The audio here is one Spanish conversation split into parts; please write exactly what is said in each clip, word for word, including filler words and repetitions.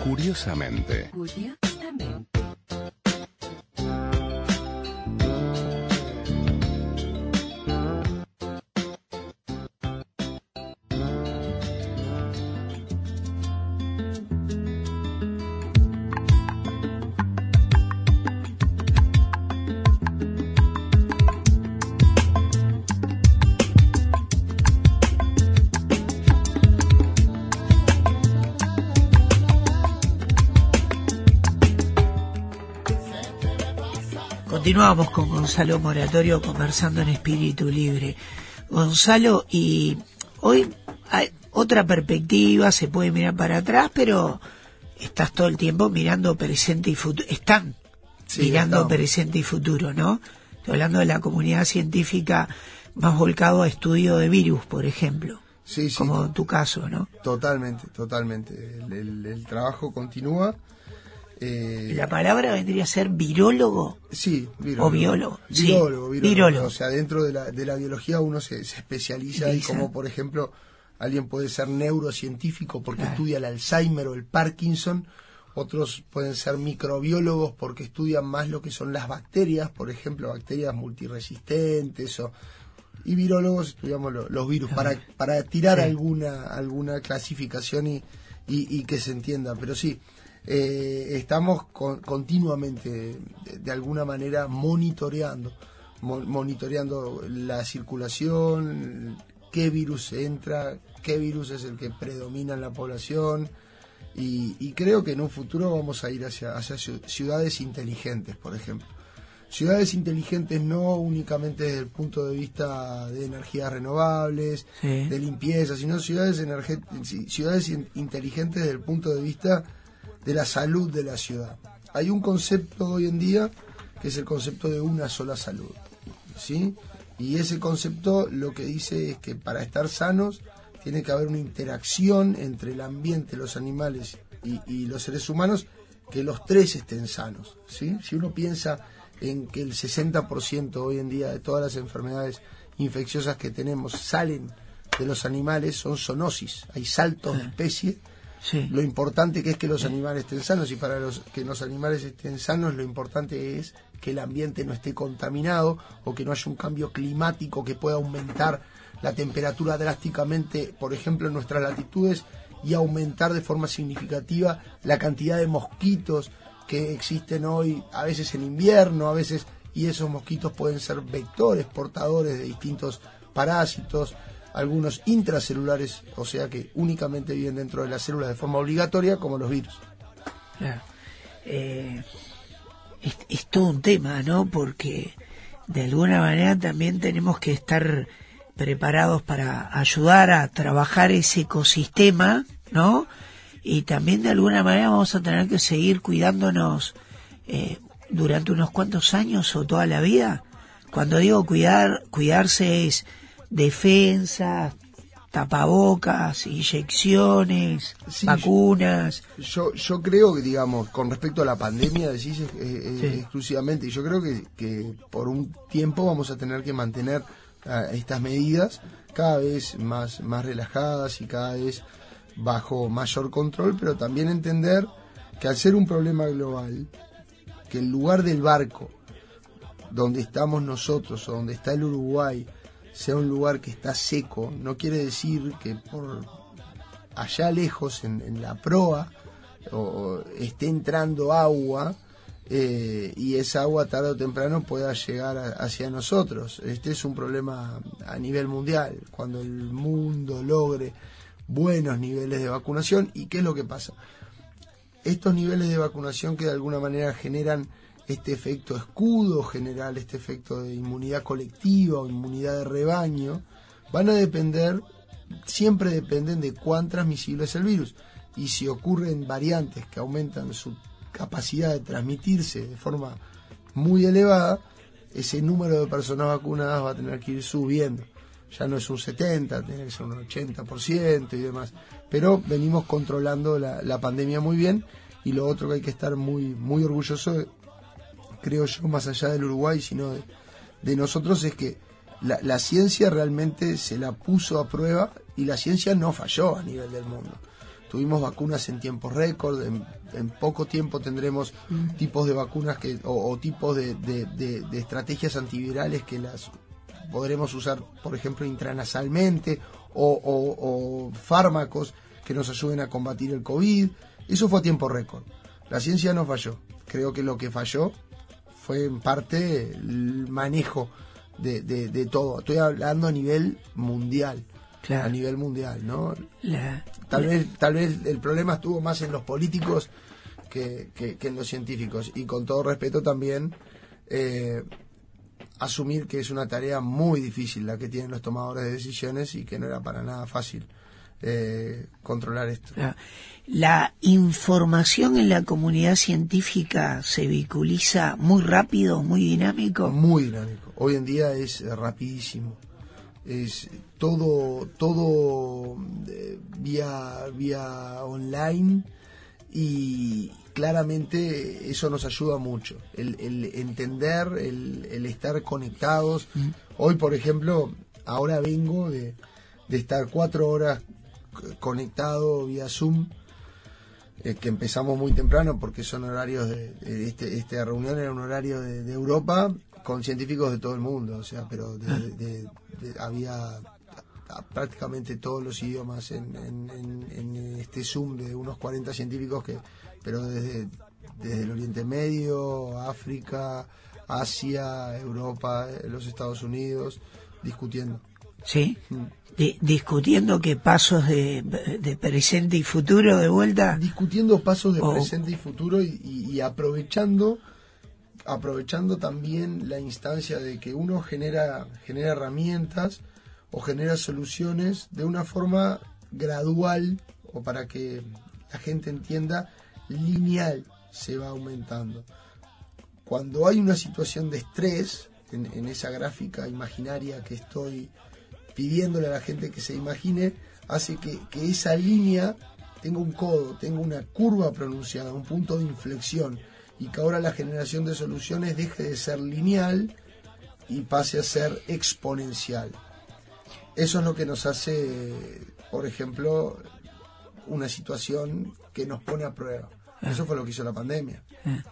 Curiosamente. Curiosamente. Continuamos con Gonzalo Moratorio conversando en Espíritu Libre. Gonzalo, y hoy hay otra perspectiva, se puede mirar para atrás, pero estás todo el tiempo mirando presente y futuro. Están sí, mirando estamos. presente y futuro, ¿no? Estoy hablando de la comunidad científica más volcado a estudio de virus, por ejemplo. Sí, sí. Como en tu caso, ¿no? Totalmente, totalmente. El, el, el trabajo continúa. Eh, ¿La palabra vendría a ser virólogo? Sí, virólogo. ¿O biólogo? Virólogo, sí. virólogo. virólogo. O sea, dentro de la, de la biología uno se, se especializa y como, por ejemplo, alguien puede ser neurocientífico porque claro. estudia el Alzheimer o el Parkinson, otros pueden ser microbiólogos porque estudian más lo que son las bacterias, por ejemplo, bacterias multiresistentes, o, y virólogos estudiamos lo, los virus, para, para tirar sí. alguna, alguna clasificación y, y, y que se entienda, pero sí. Eh, estamos con, continuamente de, de alguna manera monitoreando mo, monitoreando la circulación, qué virus entra, qué virus es el que predomina en la población y, y creo que en un futuro vamos a ir hacia, hacia ciudades inteligentes, por ejemplo, ciudades inteligentes no únicamente desde el punto de vista de energías renovables, sí. de limpieza, sino ciudades, energe- ciudades in- inteligentes desde el punto de vista de la salud de la ciudad. Hay un concepto hoy en día que es el concepto de una sola salud, ¿sí? Y ese concepto lo que dice es que para estar sanos tiene que haber una interacción entre el ambiente, los animales y, y los seres humanos, que los tres estén sanos, ¿sí? Si uno piensa en que el sesenta por ciento hoy en día de todas las enfermedades infecciosas que tenemos salen de los animales, son zoonosis, hay saltos de especie. Sí. Lo importante que es que los animales estén sanos, y para los que los animales estén sanos lo importante es que el ambiente no esté contaminado o que no haya un cambio climático que pueda aumentar la temperatura drásticamente, por ejemplo en nuestras latitudes, y aumentar de forma significativa la cantidad de mosquitos que existen hoy, a veces en invierno, a veces, y esos mosquitos pueden ser vectores, portadores de distintos parásitos, algunos intracelulares, o sea que únicamente viven dentro de las células de forma obligatoria, como los virus. Claro. Eh, es, es todo un tema, ¿no? Porque de alguna manera también tenemos que estar preparados para ayudar a trabajar ese ecosistema, ¿no? Y también de alguna manera vamos a tener que seguir cuidándonos eh, durante unos cuantos años o toda la vida. Cuando digo cuidar, cuidarse es defensa, tapabocas, inyecciones, sí, vacunas. Yo yo creo que, digamos, con respecto a la pandemia, decís eh, eh, sí. exclusivamente, yo creo que, que por un tiempo vamos a tener que mantener uh, estas medidas cada vez más, más relajadas y cada vez bajo mayor control, pero también entender que al ser un problema global, que el lugar del barco donde estamos nosotros o donde está el Uruguay sea un lugar que está seco, no quiere decir que por allá lejos en, en la proa o, esté entrando agua eh, y esa agua tarde o temprano pueda llegar a, hacia nosotros. Este es un problema a nivel mundial, cuando el mundo logre buenos niveles de vacunación. ¿Y qué es lo que pasa? Estos niveles de vacunación que de alguna manera generan este efecto escudo general, este efecto de inmunidad colectiva o inmunidad de rebaño, van a depender, siempre dependen de cuán transmisible es el virus. Y si ocurren variantes que aumentan su capacidad de transmitirse de forma muy elevada, ese número de personas vacunadas va a tener que ir subiendo. Ya no es un setenta, tiene que ser un ochenta por ciento y demás. Pero venimos controlando la, la pandemia muy bien, y lo otro que hay que estar muy, muy orgulloso de, creo yo, más allá del Uruguay, sino de, de nosotros, es que la, la ciencia realmente se la puso a prueba y la ciencia no falló a nivel del mundo. tuvimos vacunas en tiempos récord, en, en poco tiempo tendremos mm. tipos de vacunas que o, o tipos de, de, de, de estrategias antivirales que las podremos usar, por ejemplo, intranasalmente, o, o, o fármacos que nos ayuden a combatir el COVID. Eso fue a tiempo récord. La ciencia no falló. Creo que lo que falló fue en parte el manejo de, de, de todo. Estoy hablando a nivel mundial. Claro. A nivel mundial, ¿no? La, tal la... vez tal vez el problema estuvo más en los políticos que, que, que en los científicos. Y con todo respeto también, eh, asumir que es una tarea muy difícil la que tienen los tomadores de decisiones y que no era para nada fácil eh, controlar esto. La, la información en la comunidad científica se vehiculiza muy rápido, muy dinámico. Muy dinámico. Hoy en día es eh, rapidísimo. Es todo todo eh, vía vía online, y claramente eso nos ayuda mucho, el, el entender, el, el estar conectados. Mm. Hoy, por ejemplo, ahora vengo de, de estar cuatro horas conectado vía Zoom, eh, que empezamos muy temprano porque son horarios de, de este, esta reunión era un horario de, de Europa, con científicos de todo el mundo, o sea, pero de, de, de, de, había prácticamente todos los idiomas en, en, en, en este Zoom de unos cuarenta científicos, que pero desde, desde el Oriente Medio, África, Asia, Europa, los Estados Unidos, discutiendo. Sí, mm. Di- discutiendo qué pasos de, de presente y futuro de vuelta. Discutiendo pasos de oh. presente y futuro, y, y, y aprovechando aprovechando también la instancia de que uno genera genera herramientas o genera soluciones de una forma gradual, o para que la gente entienda, lineal, se va aumentando. Cuando hay una situación de estrés, en, en esa gráfica imaginaria que estoy pidiéndole a la gente que se imagine, hace que, que esa línea tenga un codo, tenga una curva pronunciada, un punto de inflexión, y que ahora la generación de soluciones deje de ser lineal y pase a ser exponencial. Eso es lo que nos hace, por ejemplo, una situación que nos pone a prueba. Eso fue lo que hizo la pandemia.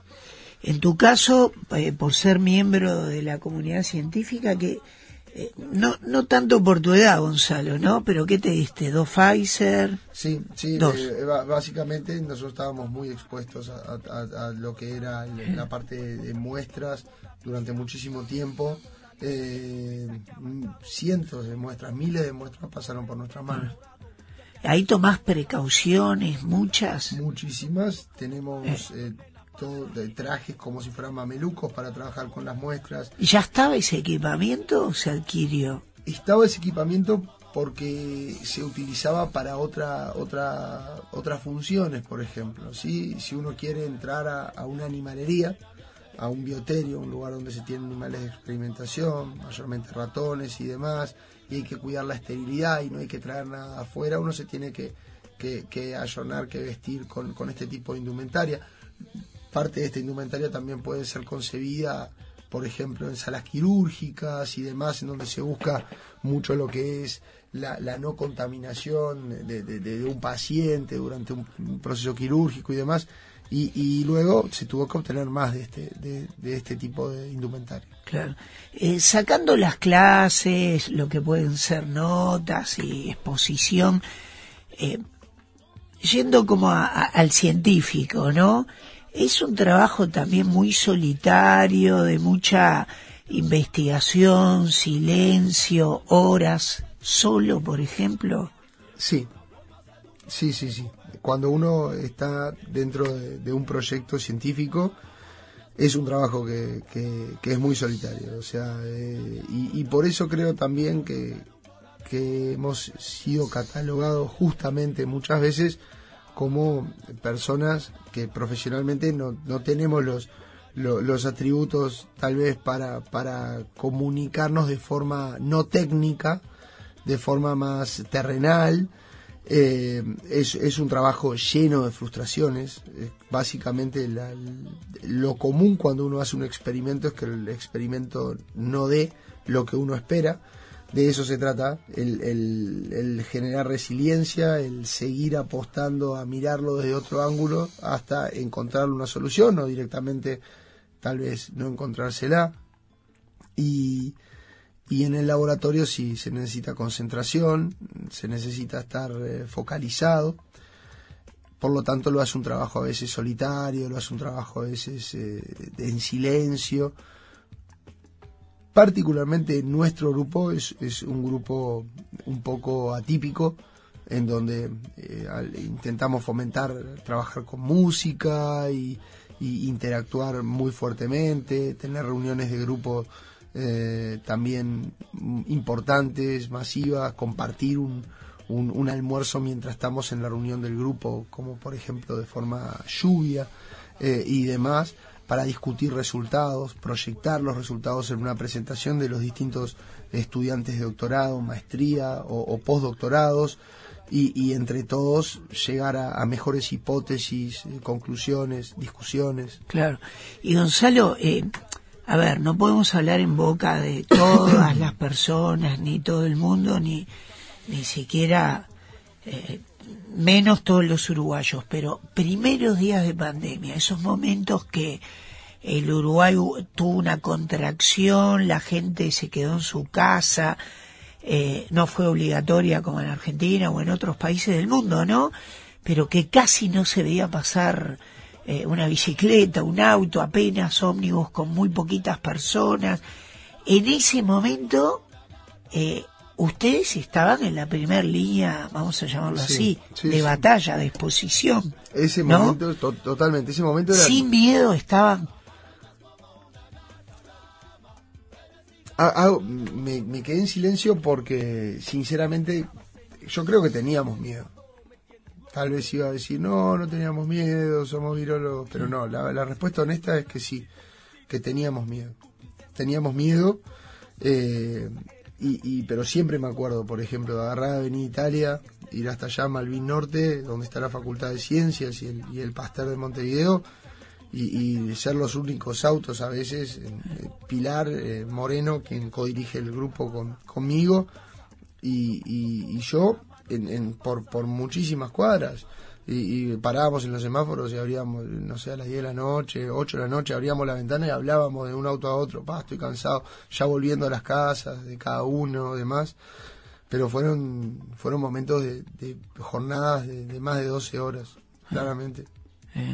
En tu caso, eh, por ser miembro de la comunidad científica, que eh, no no tanto por tu edad, Gonzalo, ¿no? Pero ¿qué te diste? ¿Dos Pfizer? Sí, sí. Dos. Eh, básicamente nosotros estábamos muy expuestos a, a, a lo que era la parte de muestras durante muchísimo tiempo. Eh, cientos de muestras, miles de muestras pasaron por nuestras manos. Ahí tomás precauciones, muchas. Muchísimas. Tenemos eh, todo de trajes como si fueran mamelucos para trabajar con las muestras. ¿Ya estaba ese equipamiento o se adquirió? Estaba ese equipamiento porque se utilizaba para otra otra otras funciones, por ejemplo. ¿Sí? Si uno quiere entrar a, a una animalería, a un bioterio, un lugar donde se tienen animales de experimentación, mayormente ratones y demás, y hay que cuidar la esterilidad y no hay que traer nada afuera, uno se tiene que, que, que ayornar, que vestir con, con este tipo de indumentaria. Parte de esta indumentaria también puede ser concebida, por ejemplo, en salas quirúrgicas y demás, en donde se busca mucho lo que es la, la no contaminación de, de, de un paciente durante un, un proceso quirúrgico y demás. Y, y luego se tuvo que obtener más de este de, de este tipo de indumentaria. Claro. Eh, sacando las clases, lo que pueden ser notas y exposición, eh, yendo como a, a, al científico, ¿no? Es un trabajo también muy solitario, de mucha investigación, silencio, horas, solo, por ejemplo. Sí, sí, sí, sí. Cuando uno está dentro de, de un proyecto científico, es un trabajo que, que, que es muy solitario. O sea, eh, y, y por eso creo también que, que hemos sido catalogados justamente muchas veces como personas que profesionalmente no, no tenemos los, los, los atributos tal vez para, para comunicarnos de forma no técnica, de forma más terrenal. Eh, es, es un trabajo lleno de frustraciones. Eh, básicamente la, lo común cuando uno hace un experimento es que el experimento no dé lo que uno espera. de eso se trata, el, el, el generar resiliencia, el seguir apostando a mirarlo desde otro ángulo hasta encontrar una solución o directamente tal vez no encontrársela. Y, y en el laboratorio sí se necesita concentración, se necesita estar eh, focalizado. Por lo tanto lo hace un trabajo a veces solitario, lo hace un trabajo a veces eh, en silencio. Particularmente nuestro grupo es, es un grupo un poco atípico, en donde eh, intentamos fomentar, trabajar con música y, y interactuar muy fuertemente, tener reuniones de grupo eh, también importantes, masivas, compartir un, un, un almuerzo mientras estamos en la reunión del grupo, como por ejemplo de forma lluvia eh, y demás, para discutir resultados, proyectar los resultados en una presentación de los distintos estudiantes de doctorado, maestría o, o postdoctorados, y, y entre todos llegar a, a mejores hipótesis, eh, conclusiones, discusiones. Claro. Y Gonzalo, eh, a ver, no podemos hablar en boca de todas las personas, ni todo el mundo, ni, ni siquiera... Eh, menos todos los uruguayos, pero primeros días de pandemia, esos momentos que el Uruguay tuvo una contracción, la gente se quedó en su casa, eh, no fue obligatoria como en Argentina o en otros países del mundo, ¿no? Pero que casi no se veía pasar eh, una bicicleta, un auto, apenas ómnibus con muy poquitas personas. En ese momento... Eh, ustedes estaban en la primera línea, vamos a llamarlo sí, así, sí, de sí. batalla, de exposición. Ese ¿no? momento, to totalmente, ese momento era... Sin miedo estaban... Ah, ah, me, me quedé en silencio porque, sinceramente, yo creo que teníamos miedo. Tal vez iba a decir, no, no teníamos miedo, somos virólogos, pero no, la, la respuesta honesta es que sí, que teníamos miedo. Teníamos miedo... Eh, Y, y pero siempre me acuerdo, por ejemplo, de agarrar Avenida Italia, ir hasta allá, Malvin Norte, donde está la Facultad de Ciencias y el, y el Pasteur de Montevideo, y, y ser los únicos autos a veces, eh, Pilar eh, Moreno, quien codirige el grupo con, conmigo, y, y, y yo en, en, por, por muchísimas cuadras. Y, y parábamos en los semáforos y abríamos, no sé, a las diez de la noche, ocho de la noche, abríamos la ventana y hablábamos de un auto a otro. Pa, estoy cansado, ya volviendo a las casas de cada uno, demás. Pero fueron fueron momentos de, de jornadas de, de más de doce horas, claramente. Eh.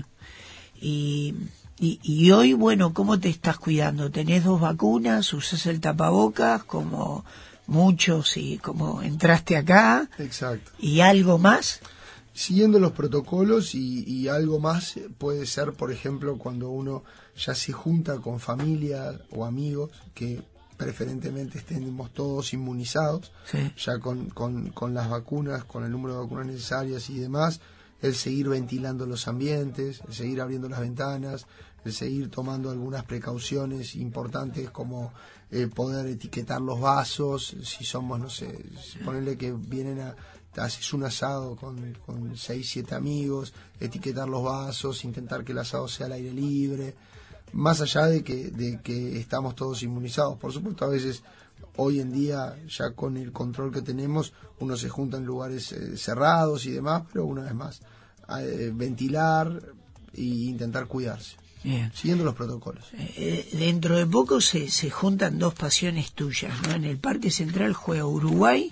Y, y, y hoy, bueno, ¿cómo te estás cuidando? ¿Tenés dos vacunas? ¿Usás el tapabocas como muchos y como entraste acá? Exacto. ¿Y algo más? Siguiendo los protocolos y, y algo más puede ser, por ejemplo, cuando uno ya se junta con familia o amigos, que preferentemente estemos todos inmunizados, sí. ya con, con, con las vacunas, con el número de vacunas necesarias y demás, el seguir ventilando los ambientes, el seguir abriendo las ventanas, el seguir tomando algunas precauciones importantes como eh, poder etiquetar los vasos, si somos, no sé, ponerle que vienen a... haces un asado con, con seis, siete amigos, etiquetar los vasos, intentar que el asado sea al aire libre, más allá de que, de que estamos todos inmunizados. Por supuesto, a veces, hoy en día, ya con el control que tenemos, uno se junta en lugares eh, cerrados y demás, pero una vez más, eh, ventilar e intentar cuidarse. Bien. Siguiendo los protocolos. Eh, dentro de poco se, se juntan dos pasiones tuyas, ¿no? En el Parque Central juega Uruguay,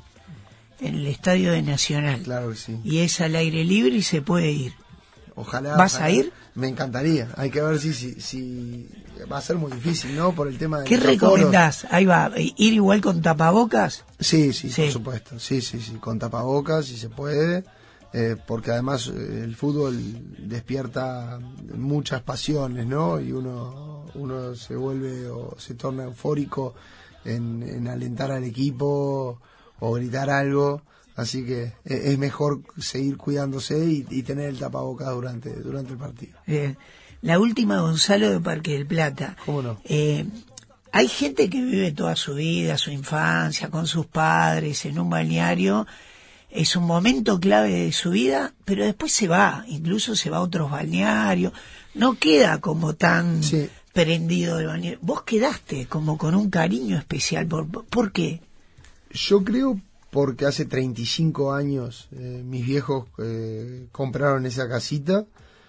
en el estadio de Nacional. Claro que sí. Y es al aire libre y se puede ir. Ojalá. ¿Vas ojalá. a ir? Me encantaría. Hay que ver si, si, si va a ser muy difícil, ¿no? Por el tema de... ¿Qué recomendás? Ahí va, ¿ir igual con tapabocas? Sí, sí, sí, por supuesto. Sí, sí, sí, con tapabocas si se puede. Eh, porque además eh, el fútbol despierta muchas pasiones, ¿no? Y uno, uno se vuelve o se torna eufórico en, en alentar al equipo o gritar algo, así que es mejor seguir cuidándose y, y tener el tapabocas durante durante el partido. Bien. La última, Gonzalo, de Parque del Plata. ¿Cómo no? Eh, hay gente que vive toda su vida, su infancia, con sus padres, en un balneario. Es un momento clave de su vida, pero después se va, incluso se va a otros balnearios. No queda como tan sí. prendido del balneario. Vos quedaste como con un cariño especial. ¿Por, por qué? Yo creo porque hace treinta y cinco años eh, mis viejos eh, compraron esa casita,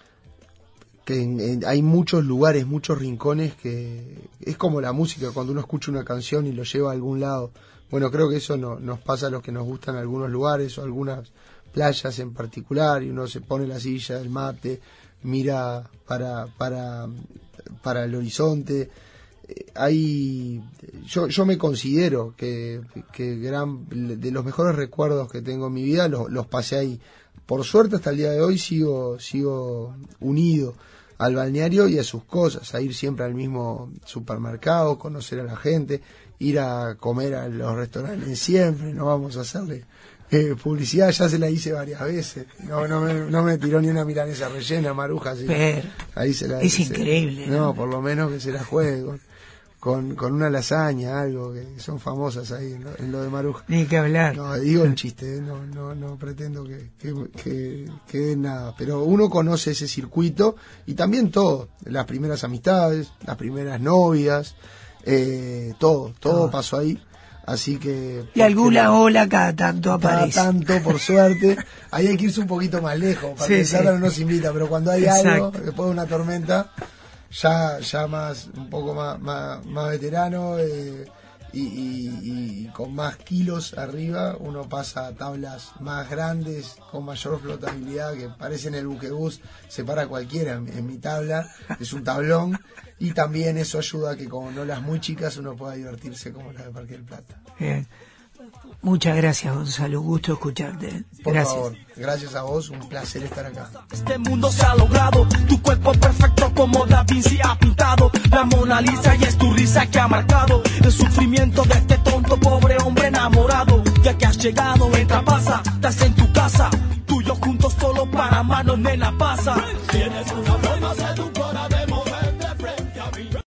que en, en, hay muchos lugares, muchos rincones que es como la música, cuando uno escucha una canción y lo lleva a algún lado. Bueno, creo que eso no, nos pasa a los que nos gustan algunos lugares o algunas playas en particular, y uno se pone la silla, el mate, mira para para para el horizonte. Hay yo yo me considero que, que gran de los mejores recuerdos que tengo en mi vida los, los pasé ahí. Por suerte hasta el día de hoy sigo sigo unido al balneario y a sus cosas, a ir siempre al mismo supermercado, conocer a la gente, ir a comer a los restaurantes siempre. No vamos a hacerle eh, publicidad, ya se la hice varias veces, no no me, no me tiró ni una milanesa rellena, Maruja, así. Pero ahí se la es se, increíble, no, ¿no? por lo menos que se la juegue con, con, con una lasaña, algo que son famosas ahí en lo, en lo de Maruja. Ni que hablar. No, digo un chiste, ¿eh? no, no, no pretendo que, que, que, que den nada, pero uno conoce ese circuito y también todo, las primeras amistades, las primeras novias, eh, todo, todo oh. pasó ahí. Así que... Y alguna ola cada tanto aparece. Cada tanto, por suerte. Ahí hay que irse un poquito más lejos, para sí, que sí. no nos invita, pero cuando hay Exacto. algo, después de una tormenta, ya ya más un poco más más, más veterano eh, y, y, y con más kilos arriba, uno pasa a tablas más grandes, con mayor flotabilidad, que parecen el buquebús, se para cualquiera en, en mi tabla, es un tablón. Y también eso ayuda a que con olas muy chicas uno pueda divertirse como la de Parque del Plata. Bien. Muchas gracias, Gonzalo, gusto escucharte. Por Gracias. favor, gracias a vos, un placer estar acá. Este mundo se ha logrado, tu cuerpo perfecto como Da Vinci ha pintado, la Mona Lisa y es tu risa que ha marcado el sufrimiento de este tonto pobre hombre enamorado. Ya que has llegado, entra, pasa, estás en tu casa, tú y yo juntos solo para manos, nena, pasa. Tienes una